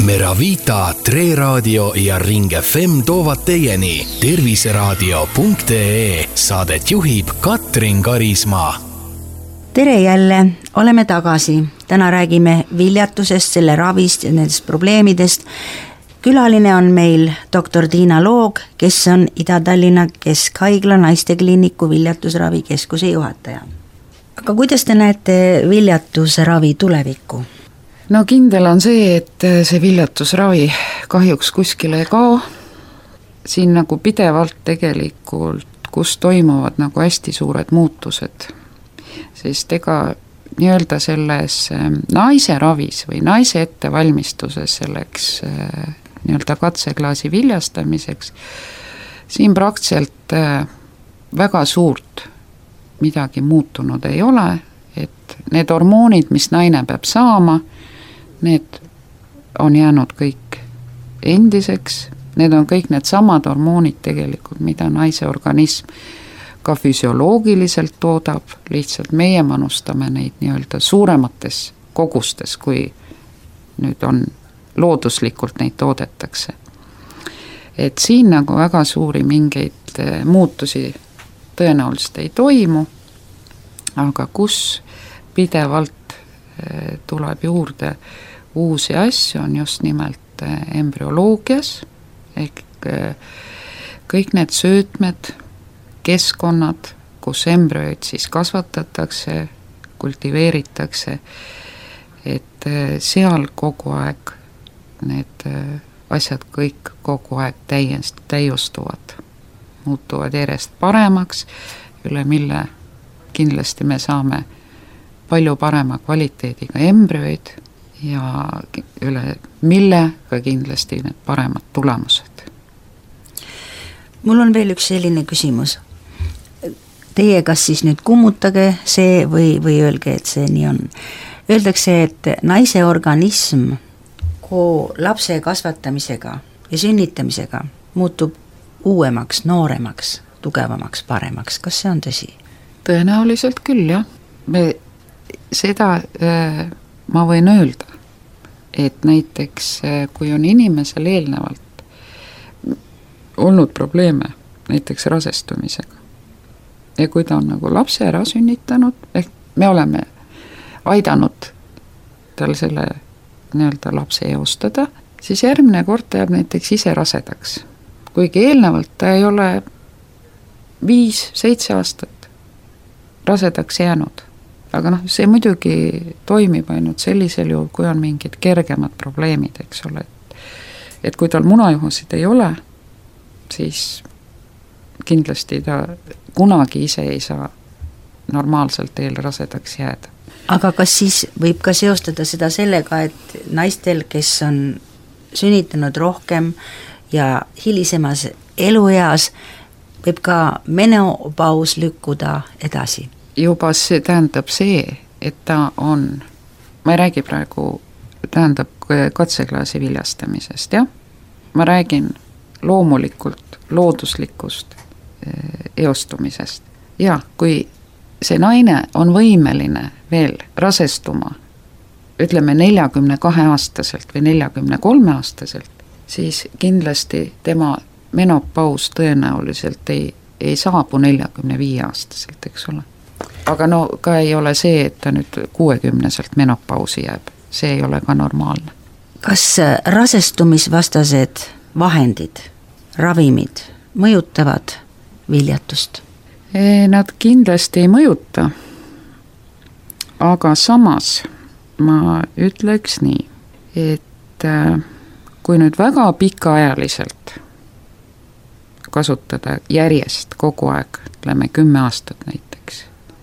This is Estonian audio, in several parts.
Meravita, Tre Raadio ja Ring FM toovad teieni terviseraadio.ee. Saadet juhib Katrin Karismaa. Tere jälle, oleme tagasi. Täna räägime viljatusest, selle ravist ja nendest probleemidest. Külaline on meil doktor Tiina Loog, kes on Ida-Tallinna Keskhaigla naistekliiniku viljatusravikeskuse juhataja. Aga kuidas te näete viljatusravi tulevikku? No kindel on see, et see viljatusravi kahjuks kuskile ei kao. Siin nagu pidevalt tegelikult, kus toimuvad nagu hästi suured muutused. Sest ega nii-öelda selles naise ravis või naise ettevalmistuses selleks nii-öelda katseklaasi viljastamiseks, siin praktiliselt väga suurt midagi muutunud ei ole, et need hormoonid, mis naine peab saama, need on jäänud kõik endiseks, need on kõik need samad hormoonid tegelikult, mida naise organism ka füsioloogiliselt toodab, lihtsalt meie manustame neid nii-öelda suuremates kogustes, kui nüüd on looduslikult neid toodetakse. Et siin nagu väga suuri mingeid muutusi tõenäoliselt ei toimu, aga kus pidevalt tuleb juurde uusi asju, on just nimelt embrüoloogias, ehk kõik need söötmed, keskkonnad, kus embrüoid siis kasvatatakse, kultiveeritakse, et seal kogu aeg need asjad kõik kogu aeg täiustuvad, muutuvad järjest paremaks, üle mille kindlasti me saame palju parema kvaliteediga embrüoid ja üle mille ka kindlasti need paremad tulemused. Mul on veel üks selline küsimus. Teie kas siis nüüd kummutage see või öelge, et see nii on. Öeldakse, et naise organism lapse kasvatamisega ja sünnitamisega muutub uuemaks, nooremaks, tugevamaks, paremaks. Kas see on tõsi? Tõenäoliselt küll, jah. Seda ma võin öelda, et näiteks kui on inimesel eelnevalt olnud probleeme näiteks rasestumisega ja kui ta on nagu lapse ära sünnitanud, ehk me oleme aidanud tal selle nii-öelda lapse eostada, siis järgmine kord ta jääb näiteks ise rasedaks. Kuigi eelnevalt ta ei ole 5-7 aastat rasedaks jäänud. Aga see muidugi toimib ainult sellisel juhul, kui on mingid kergemad probleemid, eks ole. Et kui tal munajuhusid ei ole, siis kindlasti ta kunagi ise ei saa normaalselt teel rasedaks jääda. Aga kas siis võib ka seostada seda sellega, et naistel, kes on sünnitanud rohkem ja hilisemas elueas, võib ka menopaus lükkuda edasi? Juba see tähendab see, et ta on, ma ei räägi praegu, tähendab katseklaasi viljastamisest, jah? Ma räägin loomulikult, looduslikust eostumisest. Ja kui see naine on võimeline veel rasestuma, ütleme 42-aastaselt või 43-aastaselt, siis kindlasti tema menopaus tõenäoliselt ei saabu 45-aastaselt, eks ole. Aga no ka ei ole see, et ta nüüd 60-selt menopausi jääb. See ei ole ka normaalne. Kas rasestumisvastased vahendid, ravimid mõjutavad viljatust? Nad kindlasti ei mõjuta. Aga samas ma ütleks nii, et kui nüüd väga pikaajaliselt kasutada järjest kogu aeg, ütleme 10 aastat näiteks,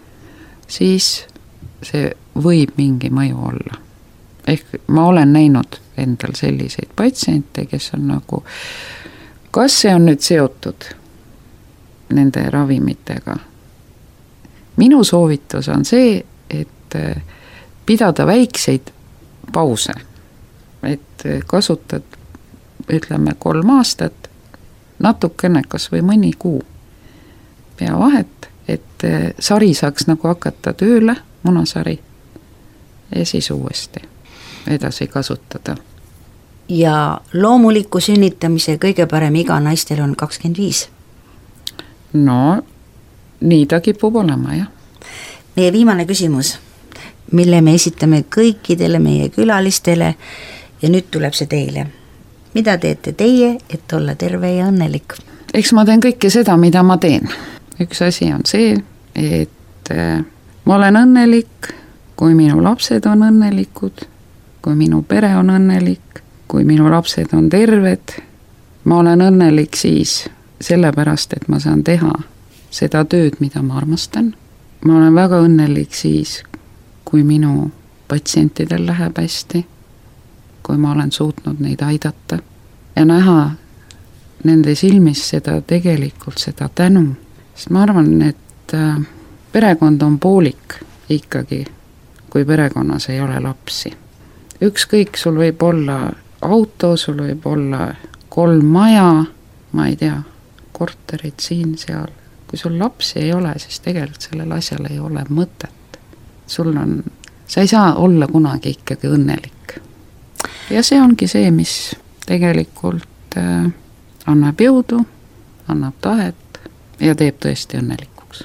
siis see võib mingi mõju olla. Ehk ma olen näinud endal selliseid patsiente, kes on nagu, kas see on nüüd seotud nende ravimitega? Minu soovitus on see, et pidada väikseid pause, et kasutad, ütleme 3 aastat, natukene kas või mõni kuu pea vahet, et sari saaks nagu hakata tööle, munasari, ja siis uuesti edasi kasutada. ja loomuliku sünnitamise kõige parem iga naistel on 25. No nii ta kipub olema, jah. Meie viimane küsimus, mille me esitame kõikidele meie külalistele ja nüüd tuleb see teile. Mida teete teie, et olla terve ja õnnelik? Eks ma teen kõike seda, mida ma teen. Üks asi on see, et ma olen õnnelik, kui minu lapsed on õnnelikud, kui minu pere on õnnelik, kui minu lapsed on terved. Ma olen õnnelik siis sellepärast, et ma saan teha seda tööd, mida ma armastan. Ma olen väga õnnelik siis, kui minu patsientidel läheb hästi, kui ma olen suutnud neid aidata ja näha nende silmis seda tegelikult, seda tänu. Sest ma arvan, et perekond on poolik ikkagi, kui perekonnas ei ole lapsi. Ükskõik, sul võib olla auto, sul võib olla 3 maja, ma ei tea, korterid siin, seal. Kui sul lapsi ei ole, siis tegelikult sellel asjal ei ole mõtet. Sa ei saa olla kunagi ikkagi õnnelik. Ja see ongi see, mis tegelikult annab jõudu, annab tahet ja teeb tõesti õnnelikuks.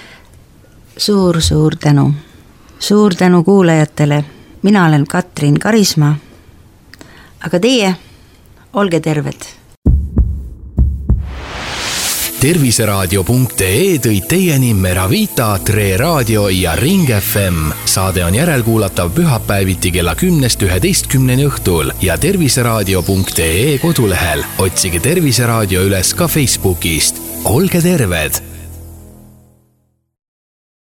Suur tänu. Suur tänu kuulajatele. Mina olen Katrin Karisma. Aga teie, olge terved. Terviseraadio.ee tõid teieni Meravita, Tre Raadio ja Ring FM. Saade on järelkuulatav pühapäeviti kella 10-11 õhtul ja Terviseraadio.ee kodulehel. Otsige Terviseraadio üles ka Facebookist. Olge terved!